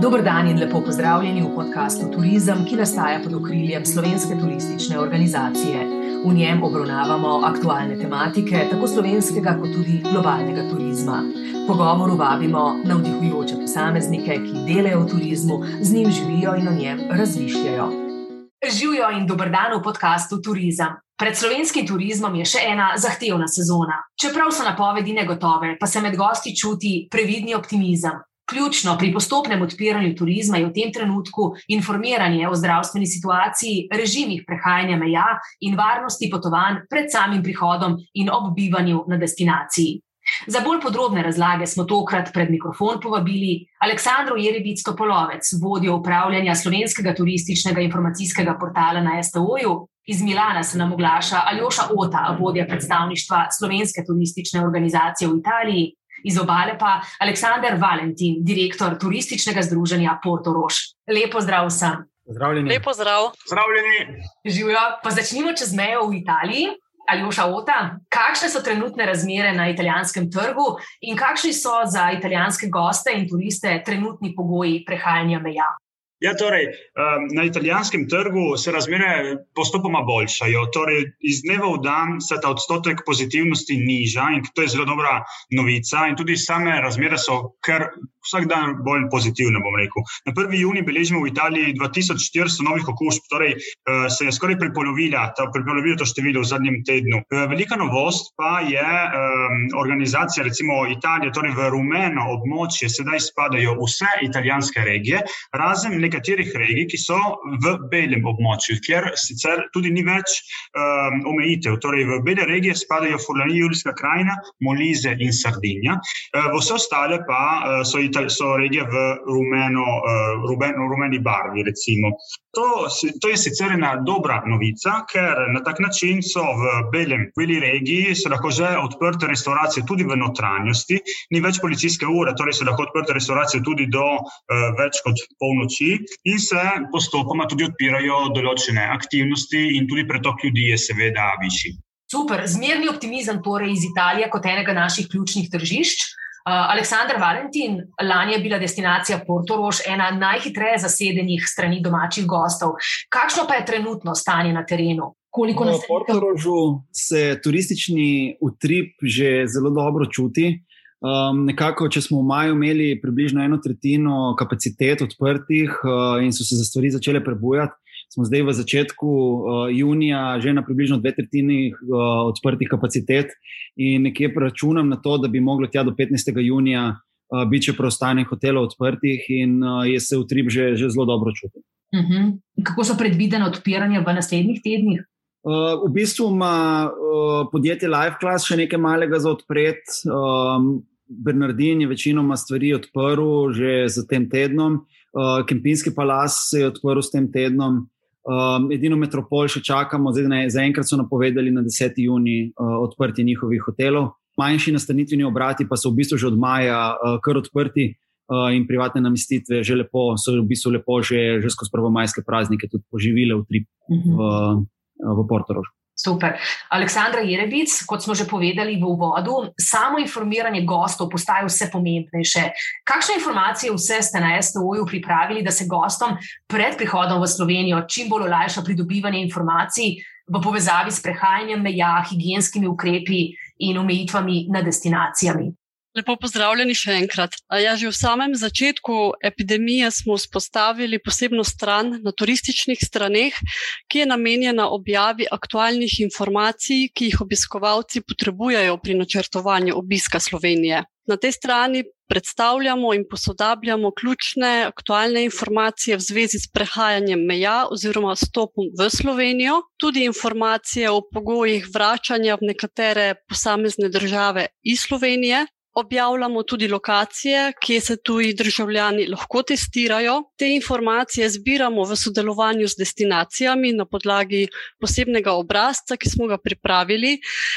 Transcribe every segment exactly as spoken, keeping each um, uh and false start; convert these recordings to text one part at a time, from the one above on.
Dober dan in lepo pozdravljeni v podkastu Turizem, ki nastaja pod okriljem Slovenske turistične organizacije. V njem obravnavamo aktualne tematike, tako slovenskega kot tudi globalnega turizma. Pogovoru vabimo navdihujoče posameznike, ki delajo v turizmu, z njim živijo in o njem razmišljajo. Živijo in dober dan v podkastu Turizem. Pred slovenskim turizmom je še ena zahtevna sezona. Čeprav so napovedi negotove, pa se med gosti čuti previdni optimizem. Ključno pri postopnem odpiranju turizma je v tem trenutku informiranje o zdravstveni situaciji, režimih prehajanja meja in varnosti potovanj pred samim prihodom in ob bivanju na destinaciji. Za bolj podrobne razlage smo tokrat pred mikrofon povabili Aleksandro Jerebic-Topolovec, vodjo upravljanja slovenskega turističnega informacijskega portala na es te o-ju. Iz Milana se nam oglaša Aljoša Ota, vodja predstavništva Slovenske turistične organizacije v Italiji. Iz Obale pa Aleksander Valentin, direktor turističnega združenja Portorož. Lepo zdrav vsem. Pozdravljeni. Lepo zdrav. Pozdravljeni. Živijo, pa začnimo čez mejo v Italiji. Aljoša Ota, kakšne so trenutne razmere na italijanskem trgu in kakšni so za italijanske goste in turiste trenutni pogoji prehajanja meja? Ja, torej, na italijanskem trgu se razmere postopoma boljšajo. Torej, iz dneva v dan se ta odstotek pozitivnosti niža in to je zelo dobra novica. In tudi same razmere so kar vsak dan bolj pozitivne, bom rekel. Na prvi junij beležimo v Italiji dva tisoč štiristo novih okužb, torej se je skoraj prepolovila, prepolovilo to število v zadnjem tednu. Velika novost pa je um, organizacija, recimo Italije, torej v rumeno območje sedaj spadajo vse italijanske regije, razen nekaterih regij, ki so v belem območju, kjer sicer tudi ni več um, omejitev. Torej v bele regije spadajo Furlanija, Julijska krajina, Molise in Sardinija. Uh, vse ostale pa uh, so, Ital- so regije v rumeno, uh, rumeno, rumeni barvi, recimo. To, to je sicer ena dobra novica, ker na tak način so v belem, beli regiji so lahko že odprte restauracije tudi v notranjosti, ni več policijske ure, torej so lahko odprte restauracije tudi do uh, več kot polnoči in se postopoma tudi odpirajo določene aktivnosti in tudi pretok ljudi je seveda višji. Super, zmerni optimizem torej iz Italije kot enega naših ključnih tržišč. Uh, Aleksander Valentin, lani je bila destinacija Portorož ena najhitreje zasedenih strani domačih gostov. Kakšno pa je trenutno stanje na terenu? Koliko v naselitev? Portorožu se turistični utrip že zelo dobro čuti. Um, nekako, če smo v maju imeli približno eno tretjino kapacitet odprtih uh, in so se za stvari začele prebujati, smo zdaj v začetku uh, junija že na približno dve tretjini uh, odprtih kapacitet in nekje računam na to, da bi moglo tja do petnajstega junija uh, biti še preostanek hotelov odprtih in uh, je se utrip že, že zelo dobro čuti. Uh-huh. Kako so predvidene odpiranja v naslednjih tednih? Uh, v bistvu ima uh, podjetje Life Class še nekaj malega za odpret. Um, Bernardin je večinoma stvari odprl že za tem tednom. Uh, Kempinski Palace se je odprl s tem tednom. Um, edino Metropol še čakamo, zdaj ne, zaenkrat so napovedali na deseti junij uh, odprti njihovih hotelov. Manjši nastanitveni obrati pa so v bistvu že od maja uh, kar odprti uh, in privatne namestitve že lepo, so v bistvu lepo že, že skozi prvomajske praznike tudi poživile utrip uh-huh. v v Portorožu. Super. Aleksandra Jerebic, kot smo že povedali v uvodu, samo informiranje gostov postaja vse pomembnejše. Kakšne informacije vse ste na es te o-ju pripravili, da se gostom pred prihodom v Slovenijo čim bolj olajša pridobivanje informacij v povezavi s prehajanjem meja, higienskimi ukrepi in omejitvami nad destinacijami? Lepo pozdravljeni še enkrat. Ja, že v samem začetku epidemije smo vzpostavili posebno stran na turističnih straneh, ki je namenjena objavi aktualnih informacij, ki jih obiskovalci potrebujejo pri načrtovanju obiska Slovenije. Na tej strani predstavljamo in posodabljamo ključne aktualne informacije v zvezi s prehajanjem meja oziroma vstopom v Slovenijo, tudi informacije o pogojih vračanja v nekatere posamezne države iz Slovenije. Objavljamo tudi lokacije, kje se tuji državljani lahko testirajo. Te informacije zbiramo v sodelovanju z destinacijami na podlagi posebnega obrazca, ki smo ga pripravili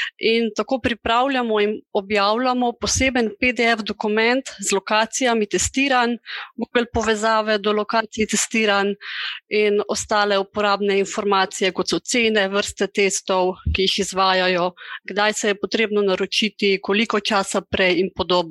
in tako pripravljamo in objavljamo poseben pe de ef dokument z lokacijami testiranj, Google povezave do lokacij testiranj in ostale uporabne informacije, kot so cene, vrste testov, ki jih izvajajo, kdaj se je potrebno naročiti, koliko časa prej in podobno.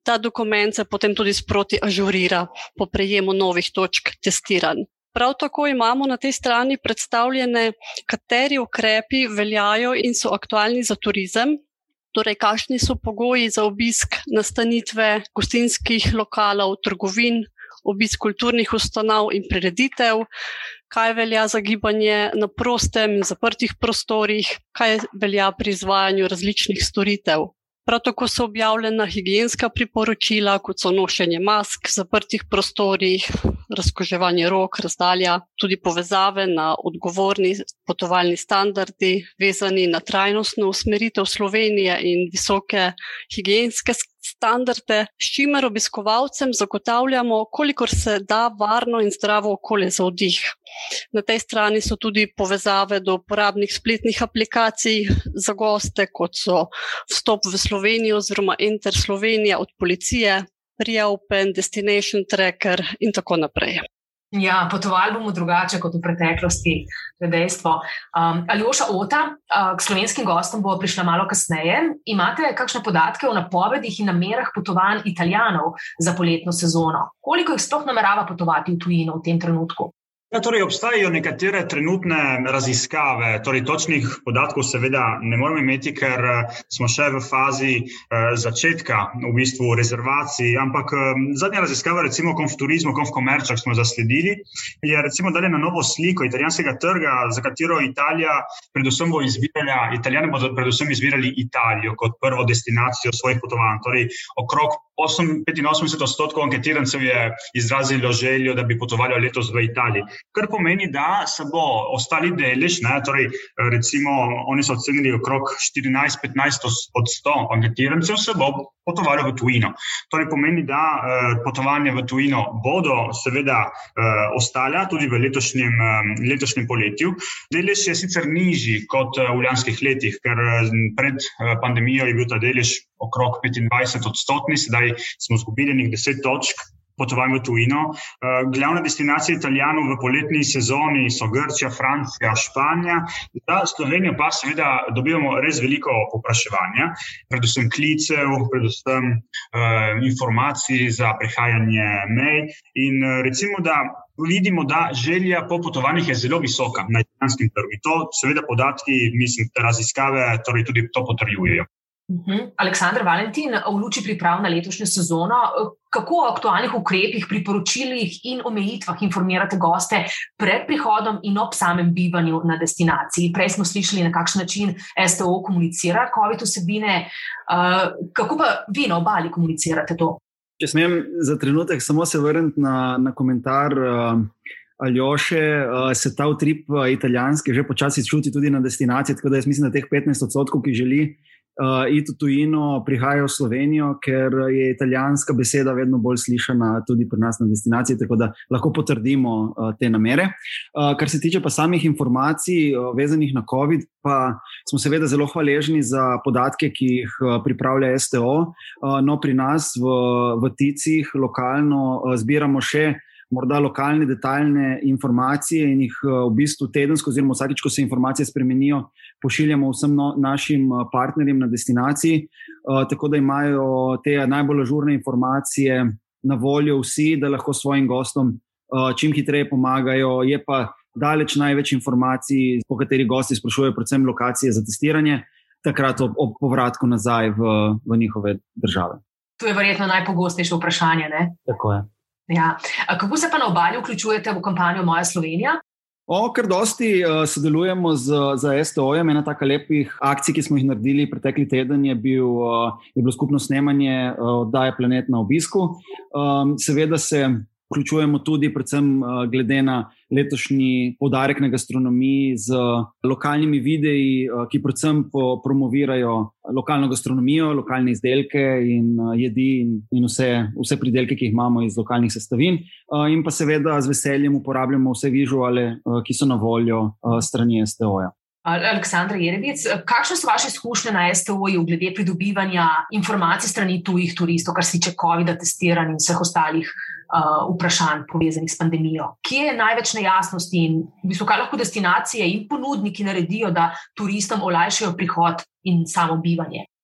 Ta dokument se potem tudi sproti ažurira po prejemu novih točk testiranj. Prav tako imamo na tej strani predstavljene, kateri ukrepi veljajo in so aktualni za turizem, torej kakšni so pogoji za obisk nastanitve gostinskih lokalov, trgovin, obisk kulturnih ustanov in prireditev, kaj velja za gibanje na prostem in zaprtih prostorih, kaj velja pri izvajanju različnih storitev. Prav tako so objavljena higienska priporočila, kot so nošenje mask v zaprtih prostorih, razkuževanje rok, razdalja, tudi povezave na odgovorni potovalni standardi, vezani na trajnostno usmeritev Slovenije in visoke higienske standarde, s čimer obiskovalcem zagotavljamo, kolikor se da varno in zdravo okolje za oddih. Na tej strani so tudi povezave do uporabnih spletnih aplikacij za goste, kot so Vstop v Slovenijo oziroma Enter Slovenija od policije, Reopen, Destination Tracker in tako naprej. Ja, potovali bomo drugače kot v preteklosti, to je dejstvo. Um, Aljoša Ota, uh, k slovenskim gostom bo prišla malo kasneje. Imate kakšne podatke o napovedih in namerah potovanj Italijanov za poletno sezono? Koliko jih sploh namerava potovati v tujino v tem trenutku? Ja, torej obstajajo nekatere trenutne raziskave, torej točnih podatkov seveda ne moramo imeti, ker smo še v fazi eh, začetka v bistvu rezervacij, ampak eh, zadnja raziskava recimo Konfturizmu, Konfkomerčak smo zasledili, je recimo dali na novo sliko italijanskega trga, za katero Italija predvsem bo izbirala, Italijani bodo predvsem izbirali Italijo kot prvo destinacijo svojih potovanj, torej okrog petinosemdeset odstotkov anketirancev je izrazilo željo, da bi potovali letos v Italiji. Kar pomeni, da se bo ostali delež, ne, torej recimo oni so ocenili okrog štirinajst do petnajst odstotkov anketirancev se bo potovalo v tujino. Torej pomeni, da eh, potovanja v tujino bodo seveda eh, ostala tudi v letošnjem, eh, letošnjem poletju. Delež je sicer nižji kot eh, v lanskih letih, ker eh, pred eh, pandemijo je bil ta delež okrog petindvajset odstotni, sedaj smo izgubili nekaj deset točk potovanj v tujino. Glavne destinacije Italijanov v poletni sezoni so Grčija, Francija, Španija. Za Slovenijo pa seveda dobivamo res veliko povpraševanja, predvsem klicev, predvsem uh, informacij za prehajanje mej in uh, recimo, da vidimo, da želja po potovanjih je zelo visoka na italijanskem trgu. To seveda podatki, mislim, raziskave torej tudi to potrjujejo. Uhum. Aleksander Valentin, v luči priprav na letošnjo sezono, kako o aktualnih ukrepih, priporočilih in omejitvah informirate goste pred prihodom in ob samem bivanju na destinaciji? Prej smo slišali, na kakšen način S T O komunicira COVID vsebine. Uh, kako pa vi na obali komunicirate to? Če smem za trenutek samo se vrniti na, na komentar uh, Aljoše, uh, se ta utrip uh, italijanski že počasi čuti tudi na destinaciji, tako da jaz mislim, da teh petnajst odstotkov, ki želi Uh, iti v tujino, prihajajo v Slovenijo, ker je italijanska beseda vedno bolj slišana tudi pri nas na destinaciji, tako da lahko potrdimo uh, te namere. Uh, kar se tiče pa samih informacij uh, vezanih na COVID, pa smo seveda zelo hvaležni za podatke, ki jih uh, pripravlja S T O. Uh, no, pri nas v, v Ticih lokalno uh, zbiramo še morda lokalne detaljne informacije in jih v bistvu tedensko oziroma vsakič, ko se informacije spremenijo, pošiljamo vsem no, našim partnerjem na destinaciji, uh, tako da imajo te najbolj ažurne informacije na voljo vsi, da lahko svojim gostom uh, čim hitreje pomagajo. Je pa daleč največ informacij, po kateri gosti sprašujejo predvsem lokacije za testiranje, takrat ob, ob povratku nazaj v, v njihove države. To je verjetno najpogostejše vprašanje, ne? Tako je. Ja. Kako se pa na obali vključujete v kampanjo Moja Slovenija? O, kar dosti uh, sodelujemo z, z S T O-jem. Ena taka lepih akcij, ki smo jih naredili pretekli teden, je, bil, uh, je bilo skupno snemanje uh, oddaje Planet na obisku. Um, seveda se vključujemo tudi predvsem uh, glede na letošnji poudarek na gastronomiji z lokalnimi videi, uh, ki predvsem po, promovirajo lokalno gastronomijo, lokalne izdelke in uh, jedi in, in vse, vse pridelke, ki jih imamo iz lokalnih sestavin. Uh, in pa seveda z veseljem uporabljamo vse vizuale, uh, ki so na voljo uh, strani S T O-ja. Aleksandra Jerebec, kakšne so vaše izkušnje na S T O-ju glede pridobivanja informacij strani tujih turistov, kar se tiče COVID-a, testiranj in vseh ostalih uh, vprašanj povezanih s pandemijo? Kje je največ nejasnosti in v bistvu, kaj lahko destinacije in ponudniki naredijo, da turistom olajšajo prihod in samo bivanje?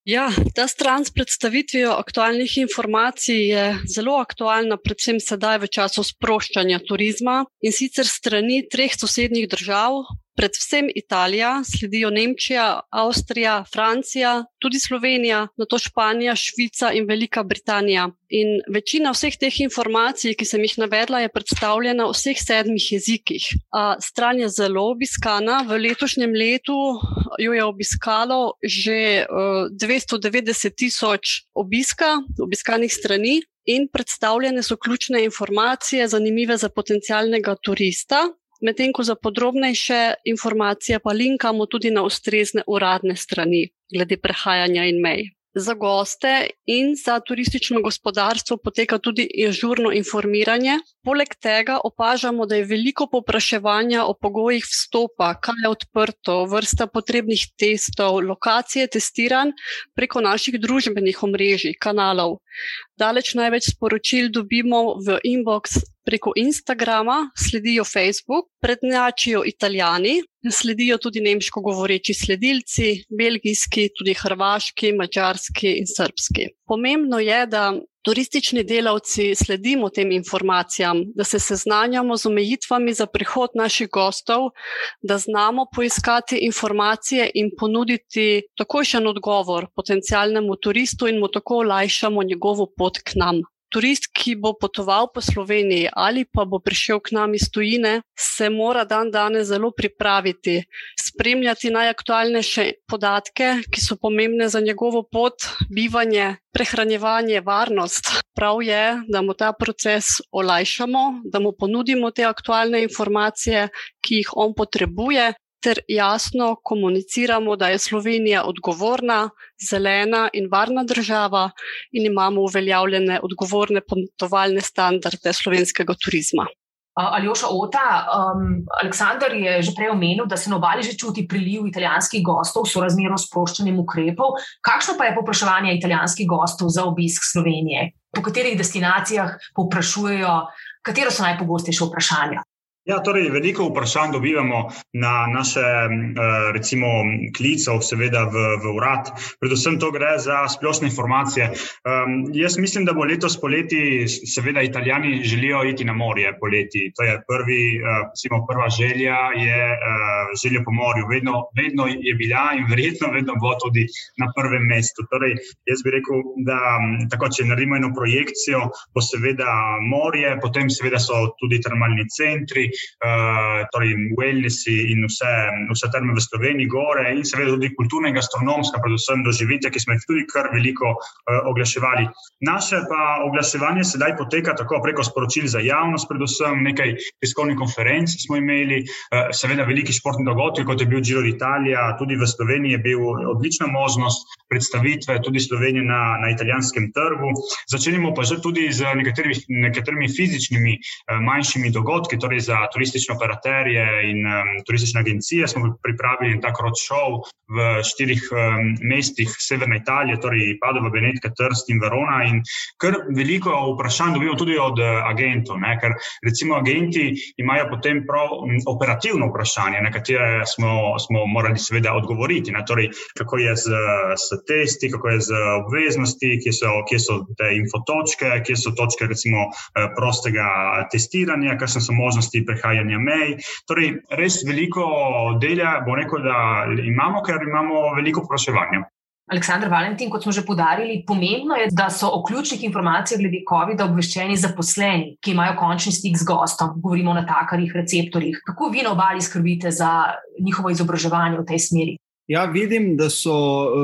Ja, ta stran s predstavitvijo aktualnih informacij je zelo aktualna, predvsem sedaj v času sproščanja turizma in sicer strani treh sosednjih držav, predvsem Italija, sledijo Nemčija, Avstrija, Francija, tudi Slovenija, nato Španija, Švica in Velika Britanija. In večina vseh teh informacij, ki sem jih navedla, je predstavljena v vseh sedmih jezikih. A stran je zelo obiskana, v letošnjem letu jo je obiskalo že uh, dvesto devetdeset tisoč obiska, obiskanih strani in predstavljene so ključne informacije, zanimive za potencialnega turista. Medtem ko za podrobnejše informacije pa linkamo tudi na ustrezne uradne strani glede prehajanja in mej. Za goste in za turistično gospodarstvo poteka tudi ažurno informiranje. Poleg tega opažamo, da je veliko povpraševanja o pogojih vstopa, kaj je odprto, vrsta potrebnih testov, lokacije testiranj preko naših družbenih omrežij, kanalov. Daleč največ sporočil dobimo v inbox preko Instagrama, sledijo Facebook, prednjačijo Italijani, sledijo tudi nemško govoreči sledilci, belgijski, tudi hrvaški, madžarski in srbski. Pomembno je, da turistični delavci sledimo tem informacijam, da se seznanjamo z omejitvami za prihod naših gostov, da znamo poiskati informacije in ponuditi takojšen odgovor potencialnemu turistu in mu tako olajšamo njegovo pot k nam. Turist, ki bo potoval po Sloveniji ali pa bo prišel k nam iz tujine, se mora dan danes zelo pripraviti, spremljati najaktualnejše podatke, ki so pomembne za njegovo pot, bivanje, prehranjevanje, varnost. Prav je, da mu ta proces olajšamo, da mu ponudimo te aktualne informacije, ki jih on potrebuje, ter jasno komuniciramo, da je Slovenija odgovorna, zelena in varna država in imamo uveljavljene odgovorne potovalne standarde slovenskega turizma. Aljoša Ota, um, Aleksander je že prej omenil, da se na obali že čuti priliv italijanskih gostov sorazmerno s sproščanjem ukrepov. Kakšno pa je povpraševanje italijanskih gostov za obisk Slovenije? Po katerih destinacijah povprašujejo, katero so najpogostejše vprašanja? Ja, torej, veliko vprašanj dobivamo na naše, recimo, klicov, seveda v, v urad. Predvsem to gre za splošne informacije. Um, jaz mislim, da bo letos poleti, seveda, Italijani želijo iti na morje poleti. To je prvi, recimo, prva želja je uh, želja po morju. Vedno, vedno je bila in verjetno vedno bo tudi na prvem mestu. Torej, jaz bi rekel, da tako, če naredimo eno projekcijo, bo seveda morje, potem seveda so tudi termalni centri, Uh, torej wellnessi in vse, vse terme v Sloveniji, gore in seveda tudi kulturna in gastronomska, predvsem doživitja, ki smo jih tudi kar veliko uh, oglaševali. Naše pa oglaševanje sedaj poteka tako preko sporočil za javnost, predvsem nekaj tiskovnih konferenc smo imeli, uh, seveda veliki športni dogodki, kot je bil Giro d'Italia, tudi v Sloveniji je bil odlična možnost predstavitve tudi Slovenije na, na italijanskem trgu. Začenimo pa že tudi z nekaterimi, nekaterimi fizičnimi uh, manjšimi dogodki, torej za turistične operaterje in um, turistične agencije. Smo pripravili tak roadshow v štirih um, mestih severne Italije, torej Padova, Benetka, Trst in Verona, in kar veliko vprašanj dobimo tudi od uh, agentov, ne? Ker recimo agenti imajo potem prav um, operativno vprašanje, na katere smo, smo morali seveda odgovoriti, ne? Torej, kako je z, s testi, kako je z obveznosti, kje so, kje so te infotočke, kje so točke recimo uh, prostega testiranja, kakšne so možnosti prehajanja mej. Torej, res veliko dela, bo rekel, da imamo, ker imamo veliko vpraševanja. Aleksander Valentin, kot smo že poudarili, pomembno je, da so o ključnih informacijah glede covida obveščeni zaposleni, ki imajo končni stik z gostom. Govorimo o natakarjih, receptorjih. Kako vi na obali skrbite za njihovo izobraževanje v tej smeri? Ja, vidim, da so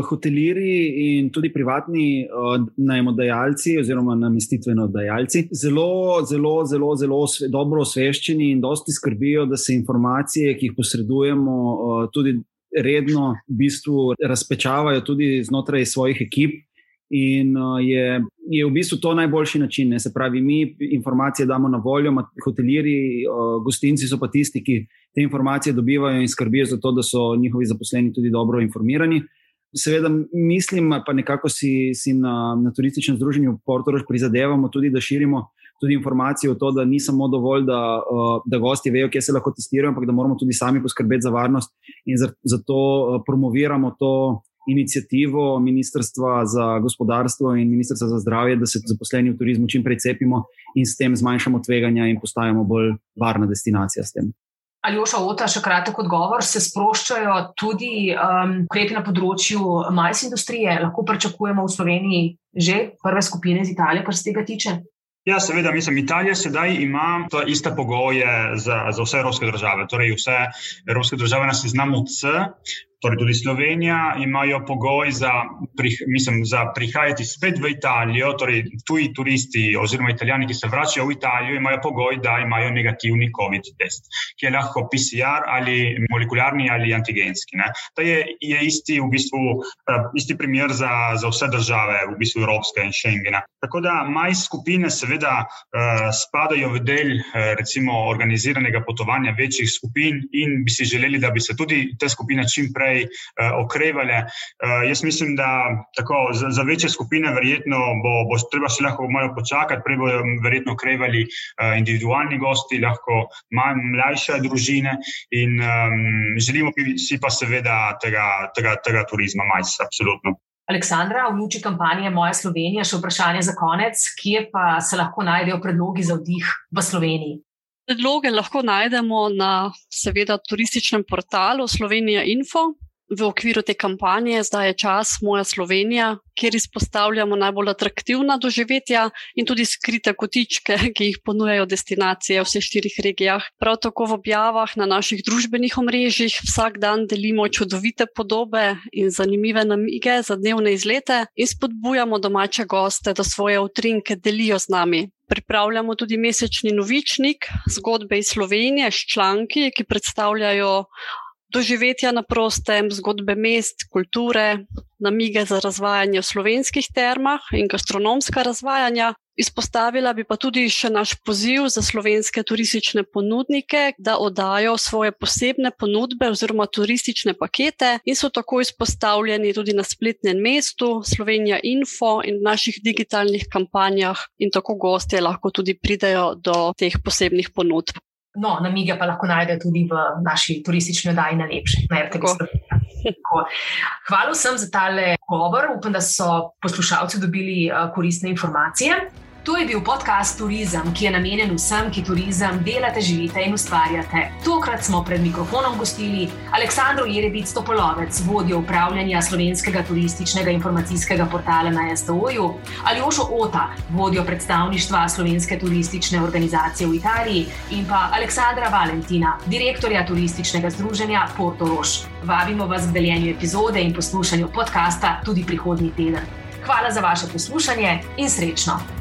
hotelirji in tudi privatni uh, najmodajalci oziroma namestitvenodajalci zelo, zelo, zelo, zelo osve, dobro osveščeni in dosti skrbijo, da se informacije, ki jih posredujemo, uh, tudi redno v bistvu razpečavajo tudi znotraj svojih ekip. In uh, je, je v bistvu to najboljši način. Ne? Se pravi, mi informacije damo na voljo, hotelirji, uh, gostinci so pa tisti, ki te informacije dobivajo in skrbijo za to, da so njihovi zaposleni tudi dobro informirani. Seveda mislim, pa nekako si, si na, na turističnem združenju v Portorož prizadevamo tudi, da širimo tudi informacije o to, da ni samo dovolj, da, uh, da gosti vejo, kje se lahko testirajo, ampak da moramo tudi sami poskrbeti za varnost in za, zato uh, promoviramo to inicijativo Ministrstva za gospodarstvo in Ministrstva za zdravje, da se zaposleni v turizmu čim prej cepimo in s tem zmanjšamo tveganja in postajamo bolj varna destinacija s tem. Aljoša, Ota, še kratek odgovor. Se sproščajo tudi um, ukrepi na področju majs industrije? Lahko pričakujemo v Sloveniji že prve skupine iz Italije, kar se tega tiče? Ja, seveda, mislim, Italija sedaj ima to iste pogoje za, za vse evropske države. Torej, vse evropske države na seznamu C, torej tudi Slovenija, imajo pogoj za, mislim, za prihajati spet v Italijo, torej tuji turisti oziroma Italijani, ki se vračajo v Italijo, imajo pogoj, da imajo negativni COVID test, ki je lahko P C R ali molekularni ali antigenski. Ne. To je, je isti, v bistvu, isti primer za, za vse države, v bistvu Evropske in Schengena. Tako da maj skupine seveda uh, spadajo v del uh, recimo organiziranega potovanja večjih skupin in bi si želeli, da bi se tudi te skupine čim prej Uh, okrevale. Uh, jaz mislim, da tako, za, za večje skupine verjetno bo, bo treba še lahko malo počakati, prej bodo verjetno okrevali uh, individualni gosti, lahko manj mlajše družine in um, želimo si pa seveda tega, tega, tega turizma majs, absolutno. Aleksandra, v luči kampanje Moja Slovenija, še vprašanje za konec, kje pa se lahko najdejo predlogi za vdih v Sloveniji? Predloge lahko najdemo na seveda turističnem portalu Slovenija info. V okviru te kampanje zdaj je čas Moja Slovenija, kjer izpostavljamo najbolj atraktivna doživetja in tudi skrite kotičke, ki jih ponujajo destinacije v vseh štirih regijah. Prav tako v objavah na naših družbenih omrežjih vsak dan delimo čudovite podobe in zanimive namige za dnevne izlete in spodbujamo domače goste, da svoje utrinke delijo z nami. Pripravljamo tudi mesečni novičnik, zgodbe iz Slovenije s članki, ki predstavljajo doživetja na prostem, zgodbe mest, kulture, namige za razvajanje v slovenskih termah in gastronomska razvajanja. Izpostavila bi pa tudi še naš poziv za slovenske turistične ponudnike, da oddajo svoje posebne ponudbe oziroma turistične pakete in so tako izpostavljeni tudi na spletnem mestu Slovenija info in v naših digitalnih kampanjah in tako gostje lahko tudi pridejo do teh posebnih ponudb. No, namige pa lahko najde tudi v naši turistični oddaji Najlepše. Na R T V Slovenija. Hvala vsem za tale govor. Upam, da so poslušalci dobili koristne informacije. To je bil podcast Turizem, ki je namenjen vsem, ki turizem delate, živite in ustvarjate. Tokrat smo pred mikrofonom gostili Aleksandro Jerebic Topolovec, vodjo upravljanja slovenskega turističnega informacijskega portala na S T O-ju, Aljošo Ota, vodjo predstavništva Slovenske turistične organizacije v Italiji in pa Aleksandra Valentina, direktorja turističnega združenja Portorož. Vabimo vas k deljenju epizode in poslušanju podcasta tudi prihodnji teden. Hvala za vaše poslušanje in srečno!